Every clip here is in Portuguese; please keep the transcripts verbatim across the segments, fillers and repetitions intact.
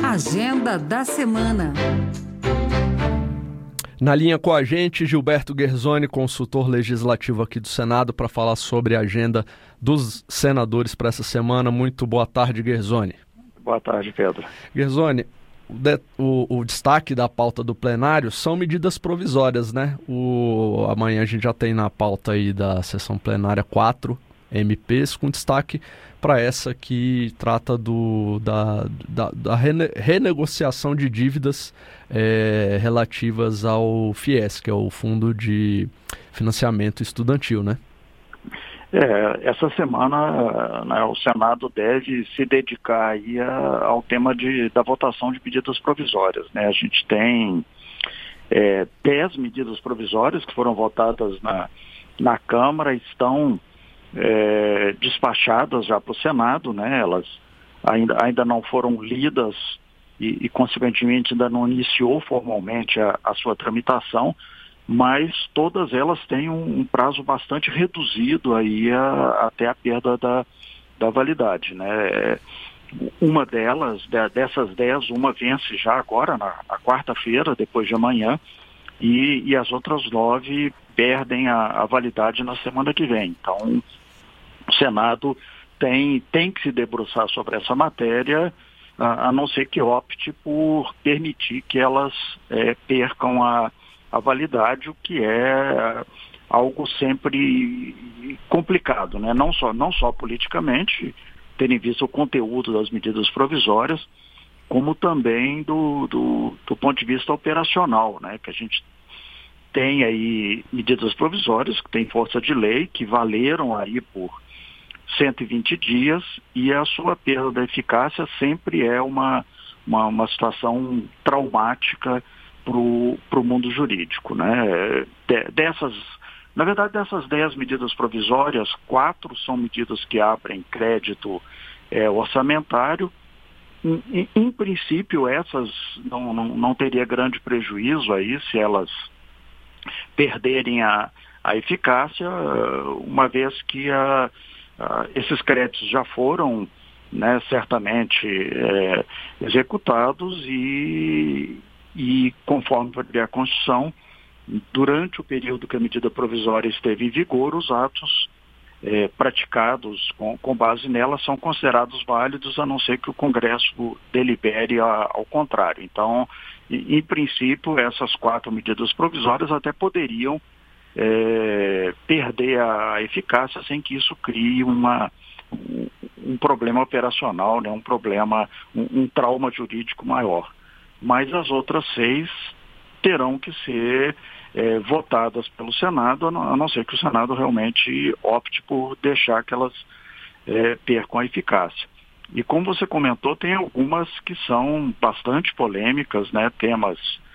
Agenda da semana. Na linha com a gente, Gilberto Guerzoni, consultor legislativo aqui do Senado, para falar sobre a agenda dos senadores para essa semana. Muito boa tarde, Guerzoni. Boa tarde, Pedro. Guerzoni, o, de, o, o destaque da pauta do plenário são medidas provisórias, né? O, amanhã a gente já tem na pauta aí da sessão plenária quatro M Ps, com destaque para essa que trata do, da, da, da rene, renegociação de dívidas é, relativas ao FIES, que é o Fundo de Financiamento Estudantil, né? É, essa semana, né, o Senado deve se dedicar aí a, ao tema de, da votação de medidas provisórias, né? A gente tem é, dez medidas provisórias que foram votadas na, na Câmara, estão É, despachadas já para o Senado, né? Elas ainda, ainda não foram lidas e, e, consequentemente, ainda não iniciou formalmente a, a sua tramitação, mas todas elas têm um, um prazo bastante reduzido aí a, até a perda da, da validade, né? Uma delas, de, dessas dez, uma vence já agora, na, na quarta-feira, depois de amanhã, e, e as outras nove perdem a, a validade na semana que vem. Então, o Senado tem, tem que se debruçar sobre essa matéria, a, a não ser que opte por permitir que elas é, percam a, a validade, o que é algo sempre complicado, né? Não só, não só politicamente, tendo em vista o conteúdo das medidas provisórias, como também do, do, do ponto de vista operacional, né? Que a gente tem aí medidas provisórias que têm força de lei, que valeram aí por cento e vinte dias, e a sua perda da eficácia sempre é uma, uma, uma situação traumática para o mundo jurídico, né? De, dessas, na verdade, dessas dez medidas provisórias, quatro são medidas que abrem crédito é, orçamentário. Em, em, em princípio, essas não, não, não teria grande prejuízo aí se elas perderem a, a eficácia, uma vez que a, a, esses créditos já foram, né, certamente é, executados e, e, conforme a Constituição, durante o período que a medida provisória esteve em vigor, os atos é, praticados com, com base nela são considerados válidos, a não ser que o Congresso delibere a, ao contrário. Então, em, em princípio, essas quatro medidas provisórias até poderiam é, perder a eficácia sem que isso crie uma, um, um problema operacional, né, um problema, um, um trauma jurídico maior. Mas as outras seis terão que ser É, votadas pelo Senado, a não, a não ser que o Senado realmente opte por deixar que elas é, percam a eficácia. E como você comentou, tem algumas que são bastante polêmicas, né, temas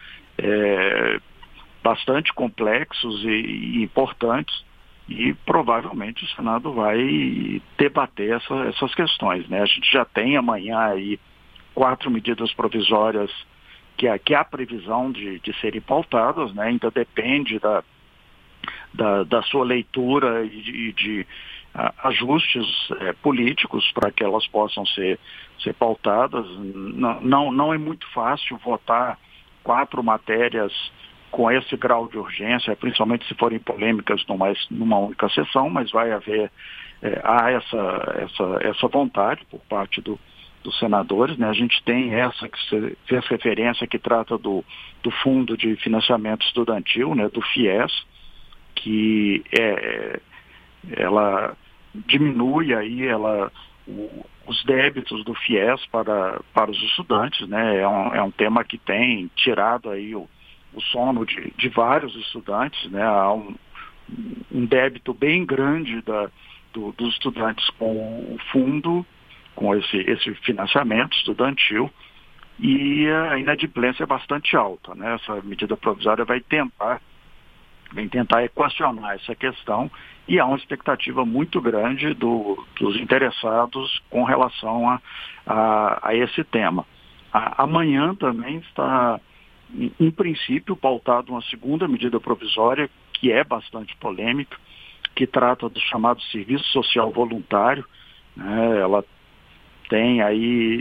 é, bastante complexos e, e importantes, e provavelmente o Senado vai debater essa, essas questões, né? A gente já tem amanhã aí quatro medidas provisórias que há, que há previsão de, de serem pautadas, né? Ainda depende da, da, da sua leitura e de, de uh, ajustes é, políticos para que elas possam ser, ser pautadas. Não, não, não é muito fácil votar quatro matérias com esse grau de urgência, principalmente se forem polêmicas numa, numa única sessão, mas vai haver, é, há essa, essa, essa vontade por parte do dos senadores, né? A gente tem essa que você fez referência, que trata do, do Fundo de Financiamento Estudantil, né? Do FIES, que é, ela diminui aí ela, o, os débitos do FIES para, para os estudantes, né? É um, é um tema que tem tirado aí o, o sono de, de vários estudantes, né? Há um, um débito bem grande da, do, dos estudantes com o fundo, com esse, esse financiamento estudantil, e a inadimplência é bastante alta, né? Essa medida provisória vai tentar, vai tentar equacionar essa questão, e há uma expectativa muito grande do, dos interessados com relação a, a, a esse tema. A, amanhã também está, em, em princípio, pautada uma segunda medida provisória, que é bastante polêmica, que trata do chamado serviço social voluntário, né? Ela tem aí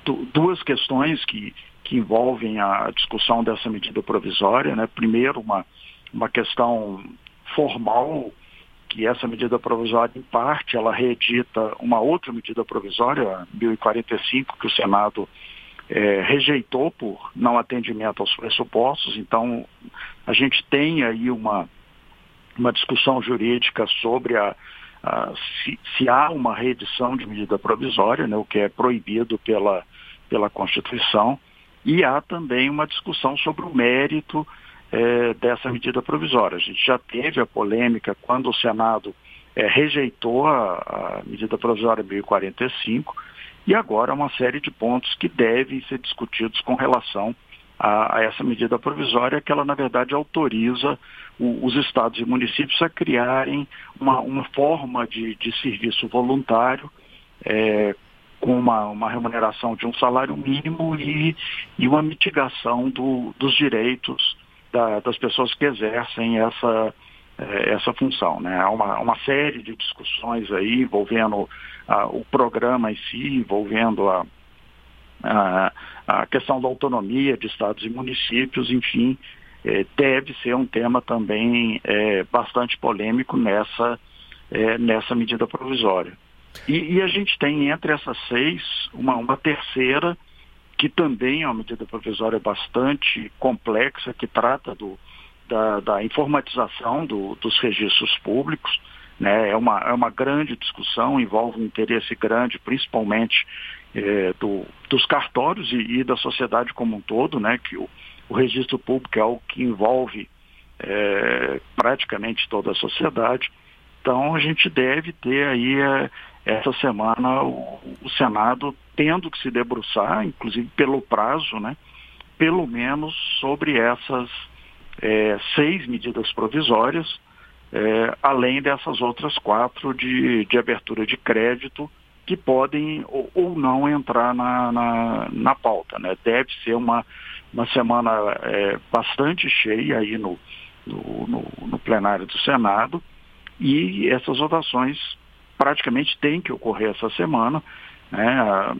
duas questões que, que envolvem a discussão dessa medida provisória, né? Primeiro, uma, uma questão formal, que essa medida provisória, em parte, ela reedita uma outra medida provisória, a mil e quarenta e cinco, que o Senado é, rejeitou por não atendimento aos pressupostos. Então, a gente tem aí uma, uma discussão jurídica sobre a, a, se, se há uma reedição de medida provisória, né, o que é proibido pela, pela Constituição, e há também uma discussão sobre o mérito É, dessa medida provisória. A gente já teve a polêmica quando o Senado é, rejeitou a, a medida provisória mil e quarenta e cinco, e agora uma série de pontos que devem ser discutidos com relação a, a essa medida provisória, que ela, na verdade, autoriza o, os estados e municípios a criarem uma, uma forma de, de serviço voluntário é, com uma, uma remuneração de um salário mínimo e, e uma mitigação do, dos direitos Da, das pessoas que exercem essa, essa função, né? Há uma, uma série de discussões aí envolvendo ah, o programa em si, envolvendo a, a, a questão da autonomia de estados e municípios, enfim, eh, deve ser um tema também eh, bastante polêmico nessa, eh, nessa medida provisória. E, e a gente tem entre essas seis uma, uma terceira, que também é uma medida provisória bastante complexa, que trata do, da, da informatização do, dos registros públicos, né? É uma, é uma grande discussão, envolve um interesse grande, principalmente é, do, dos cartórios e, e da sociedade como um todo, né? Que o, o registro público é algo que envolve é, praticamente toda a sociedade. Então, a gente deve ter aí, é, essa semana, o, o Senado tendo que se debruçar, inclusive pelo prazo, né, pelo menos sobre essas é, seis medidas provisórias, é, além dessas outras quatro de, de abertura de crédito, que podem ou, ou não entrar na, na, na pauta, né? Deve ser uma, uma semana é, bastante cheia aí no, no, no, no plenário do Senado, e essas votações praticamente têm que ocorrer essa semana, né? A,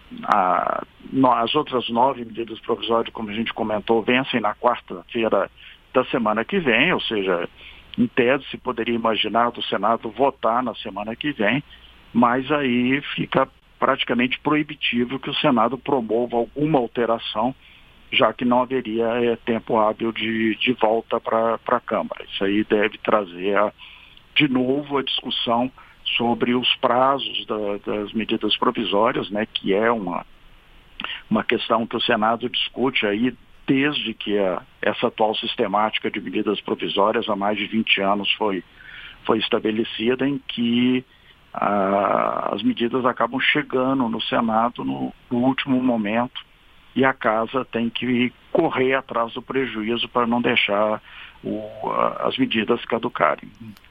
a, as outras nove medidas provisórias, como a gente comentou, vencem na quarta-feira da semana que vem, ou seja, em tese se poderia imaginar do Senado votar na semana que vem, mas aí fica praticamente proibitivo que o Senado promova alguma alteração, já que não haveria é, tempo hábil de, de volta para a Câmara. Isso aí deve trazer a, de novo a discussão sobre os prazos da, das medidas provisórias, né, que é uma, uma questão que o Senado discute aí desde que a, essa atual sistemática de medidas provisórias há mais de vinte anos foi, foi estabelecida, em que a, as medidas acabam chegando no Senado no, no último momento e a Casa tem que correr atrás do prejuízo para não deixar o, as medidas caducarem.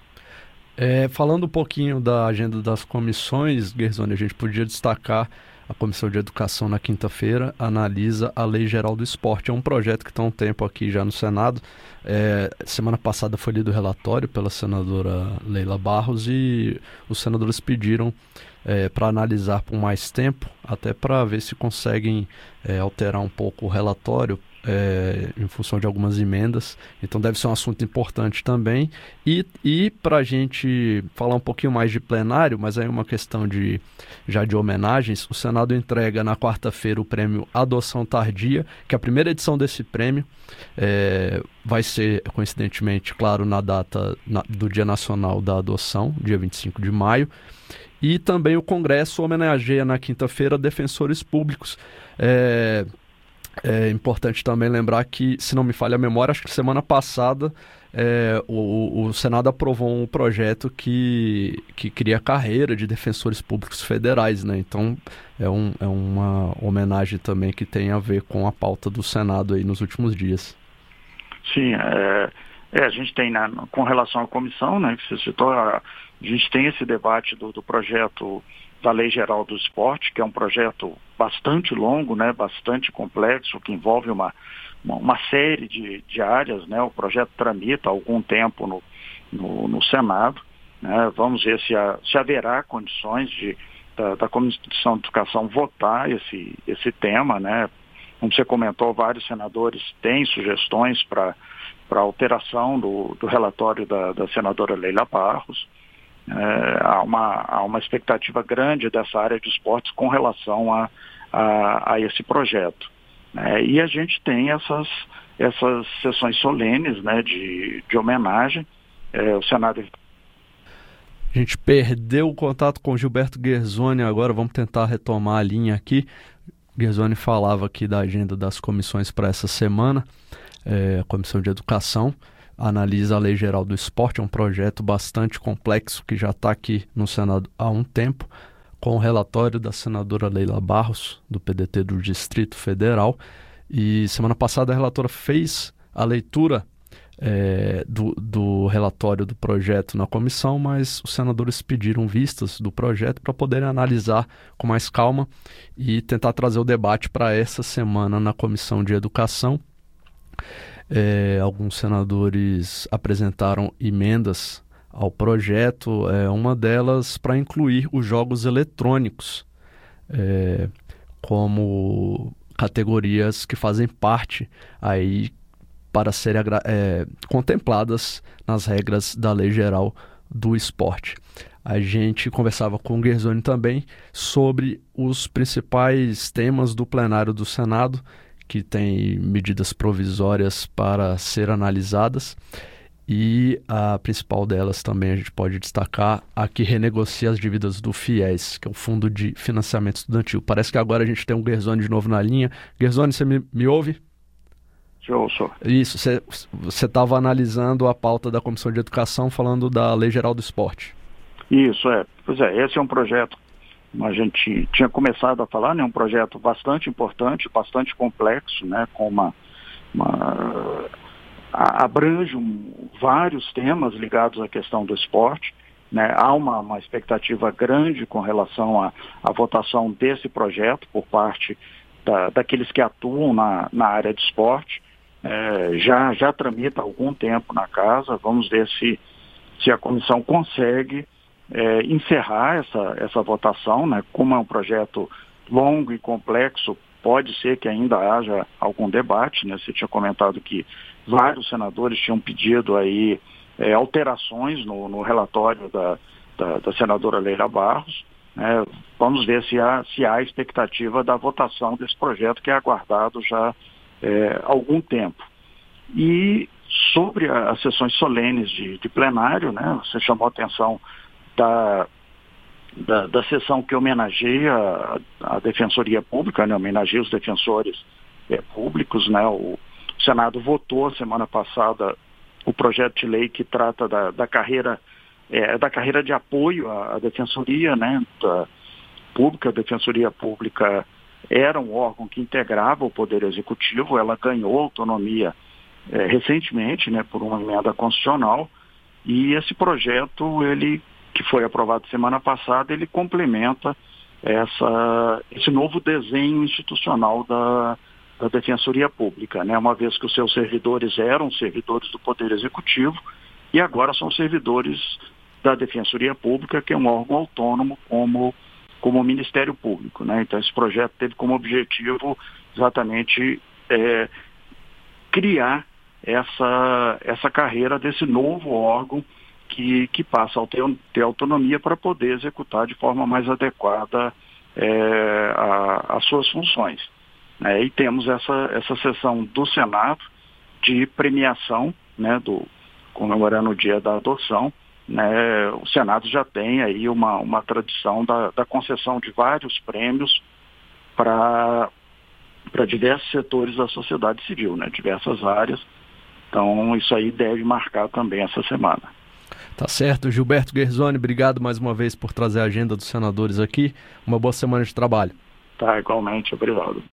É, falando um pouquinho da agenda das comissões, Guerzoni, a gente podia destacar a Comissão de Educação na quinta-feira, analisa a Lei Geral do Esporte. É um projeto que está há um tempo aqui já no Senado. É, semana passada foi lido o relatório pela senadora Leila Barros e os senadores pediram é, para analisar por mais tempo, até para ver se conseguem é, alterar um pouco o relatório, É, em função de algumas emendas. Então deve ser um assunto importante também. E, e para a gente falar um pouquinho mais de plenário, mas aí uma questão de, já de homenagens, o Senado entrega na quarta-feira o prêmio Adoção Tardia, que a primeira edição desse prêmio é, vai ser, coincidentemente, claro, na data na, do Dia Nacional da Adoção, dia vinte e cinco de maio. E também o Congresso homenageia na quinta-feira defensores públicos. É, É importante também lembrar que, se não me falha a memória, acho que semana passada é, o, o Senado aprovou um projeto que, que cria a carreira de defensores públicos federais, né? Então é, um, é uma homenagem também que tem a ver com a pauta do Senado aí nos últimos dias. Sim, é, é, a gente tem, né, com relação à comissão, né, que você citou, a, a gente tem esse debate do, do projeto da Lei Geral do Esporte, que é um projeto bastante longo, né, bastante complexo, que envolve uma, uma, uma série de, de áreas, né? O projeto tramita há algum tempo no, no, no Senado, né? Vamos ver se, há, se haverá condições de, da, da Comissão de Educação votar esse, esse tema, né? Como você comentou, vários senadores têm sugestões para para alteração do, do relatório da, da senadora Leila Barros. É, há, uma, há uma expectativa grande dessa área de esportes com relação a, a, a esse projeto. É, e a gente tem essas, essas sessões solenes, né, de, de homenagem. É, o Senado... A gente perdeu o contato com o Gilberto Guerzoni agora, vamos tentar retomar a linha aqui. Guerzoni falava aqui da agenda das comissões para essa semana. É, a Comissão de Educação analisa a Lei Geral do Esporte, é um projeto bastante complexo que já está aqui no Senado há um tempo, com o relatório da senadora Leila Barros, do P D T do Distrito Federal. E semana passada a relatora fez a leitura é, do, do relatório do projeto na comissão, mas os senadores pediram vistas do projeto para poderem analisar com mais calma e tentar trazer o debate para essa semana na Comissão de Educação. É, alguns senadores apresentaram emendas ao projeto, é, uma delas para incluir os jogos eletrônicos é, como categorias que fazem parte aí para serem é, contempladas nas regras da Lei Geral do Esporte. A gente conversava com o Guerzoni também sobre os principais temas do plenário do Senado, que tem medidas provisórias para ser analisadas, e a principal delas também a gente pode destacar a que renegocia as dívidas do FIES, que é o Fundo de Financiamento Estudantil. Parece que agora a gente tem um Guerzoni de novo na linha. Guerzoni, você me, me ouve? Te ouço. Isso, você estava analisando a pauta da Comissão de Educação, falando da Lei Geral do Esporte. Isso, é. Pois é, esse é um projeto, como a gente tinha começado a falar, né, um projeto bastante importante, bastante complexo, né, com uma, uma a, abrange um, vários temas ligados à questão do esporte, né. Há uma, uma expectativa grande com relação à, à votação desse projeto por parte da, daqueles que atuam na, na área de esporte. É, já, já tramita há algum tempo na casa, vamos ver se, se a comissão consegue É, encerrar essa, essa votação, né? Como é um projeto longo e complexo, pode ser que ainda haja algum debate, né? Você tinha comentado que vários senadores tinham pedido aí é, alterações no, no relatório da, da, da senadora Leila Barros, né? Vamos ver se há, se há expectativa da votação desse projeto, que é aguardado já é, há algum tempo. E sobre a, as sessões solenes de, de plenário, né? Você chamou a atenção Da, da, da sessão que homenageia a, a Defensoria Pública, né, homenageia os defensores é, públicos, né, o Senado votou semana passada o projeto de lei que trata da, da, carreira, é, da carreira de apoio à, à Defensoria, né, da Pública. A Defensoria Pública era um órgão que integrava o Poder Executivo, ela ganhou autonomia é, recentemente, né, por uma emenda constitucional, e esse projeto, ele que foi aprovado semana passada, ele complementa essa, esse novo desenho institucional da, da Defensoria Pública, né? Uma vez que os seus servidores eram servidores do Poder Executivo e agora são servidores da Defensoria Pública, que é um órgão autônomo como, como o Ministério Público, né? Então esse projeto teve como objetivo exatamente é, criar essa, essa carreira desse novo órgão Que, que passa a ter, ter autonomia para poder executar de forma mais adequada é, a, as suas funções. Né? E temos essa, essa sessão do Senado de premiação, né, do, comemorando o dia da adoção. Né? O Senado já tem aí uma, uma tradição da, da concessão de vários prêmios para para diversos setores da sociedade civil, né? Diversas áreas. Então isso aí deve marcar também essa semana. Tá certo. Gilberto Guerzoni, obrigado mais uma vez por trazer a agenda dos senadores aqui. Uma boa semana de trabalho. Tá, igualmente. Obrigado.